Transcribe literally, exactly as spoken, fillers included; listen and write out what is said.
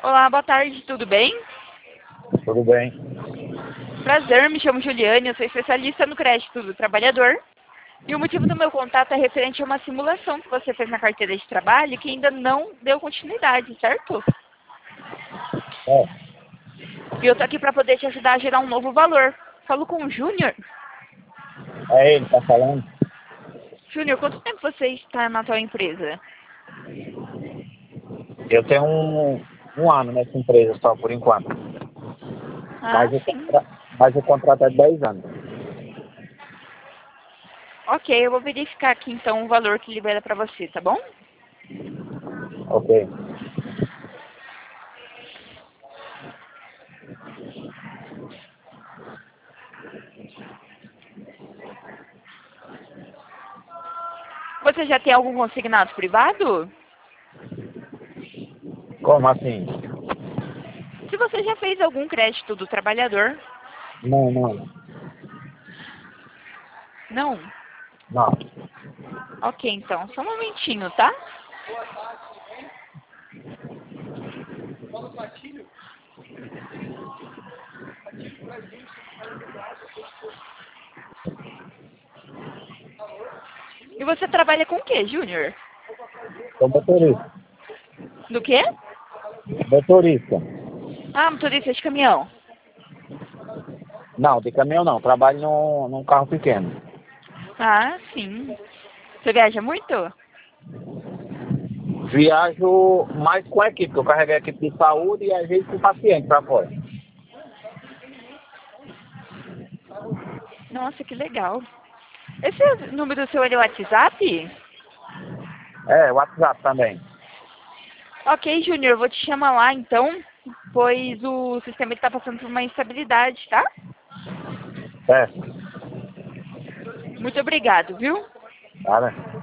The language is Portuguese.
Olá, boa tarde, tudo bem? Tudo bem. Prazer, me chamo Juliane, eu sou especialista no crédito do trabalhador. E o motivo do meu contato é referente a uma simulação que você fez na carteira de trabalho que ainda não deu continuidade, certo? É, E eu tô aqui para poder te ajudar a gerar um novo valor. Falo com o Júnior. é ele que tá falando? Júnior, quanto tempo você está na tua empresa? Eu tenho um, um ano nessa empresa só, por enquanto. Ah, Mas o, sim. contra... Mas o contrato é de dez anos. Ok, eu vou verificar aqui então o valor que libera para você, tá bom? Ok. Você já tem algum consignado privado? Como assim? Se você já fez algum crédito do trabalhador? Não, não. Não? Não. Ok, então, só um momentinho, tá? E você trabalha com o quê, Júnior? Sou motorista. Do quê? Motorista. Ah, motorista de caminhão. Não, de caminhão não. Trabalho num, num carro pequeno. Ah, sim. Você viaja muito? Viajo mais com a equipe, que eu carrego a equipe de saúde e às vezes com paciente pra fora. Nossa, que legal. Esse é o número seu é do WhatsApp? É, WhatsApp também. Ok, Júnior, eu vou te chamar lá então, pois o sistema está passando por uma instabilidade, tá? Certo. Muito obrigado, viu? Tá, né?